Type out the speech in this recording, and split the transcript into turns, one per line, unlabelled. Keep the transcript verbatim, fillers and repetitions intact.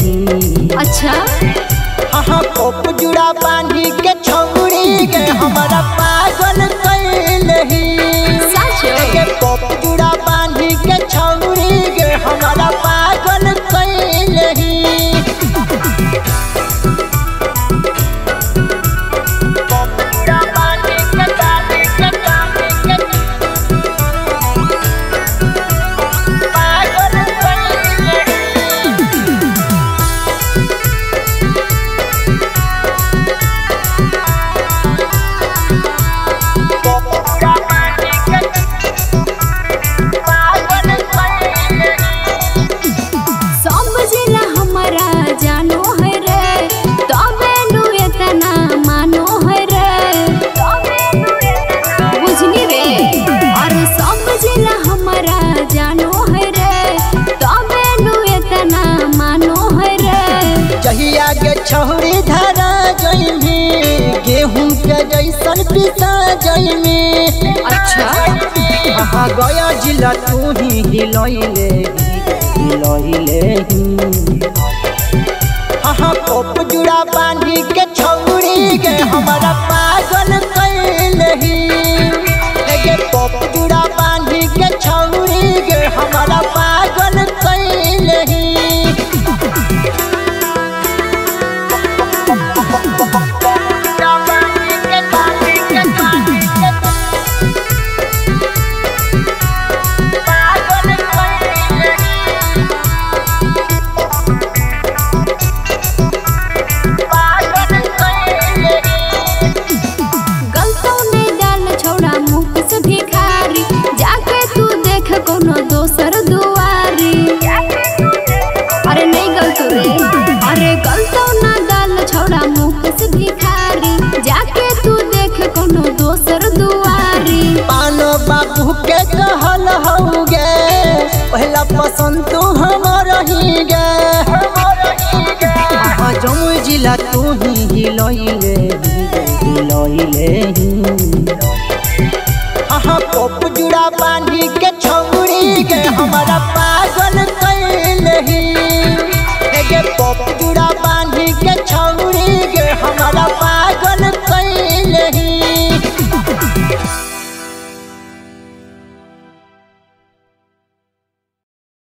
ही।
अच्छा
हाँ पोप जुड़ा बांधी के छौड़ी गे हमारा पागल कैले ही।
सच
के पोप जुड़ा बांधी के छौड़ी गे हमारा पागल कैले ही। पोप जुड़ा बांधी के बांधी के बांधी के पागल कैले
समझला हमारा जानो है रे तबे नु एतना मानो है रे बुझनी रे। अरे समझला हमारा जानो है रे तबे नु एतना मानो है रे।
जहिया के छौरी धरा जइमी गेहूं के जैसन पिसा जइमी।
अच्छा
हाँ गया जिला तू ही हिलैले हिलैले ही। हाँ पोप जुड़ा बांधी के छौरी गे हमारा पागल कैले ही। गे पोप जुड़ा बांधी के छौरी गे हमारा पागल कैले ही।
गलतों ने डाल छोड़ा मुख से भिखारी जाके तू देख कोनो दोसर दुआरी। अरे नहीं गलतो रे अरे गलतों ना डाल छोड़ा मुख से भिखारी जाके तू देख कोनो दोसर दुआरी।
पानो बाबू के कहल हो गे पहला पसंद तू हमर ही गे। जमुई जिला तू ही हिलैले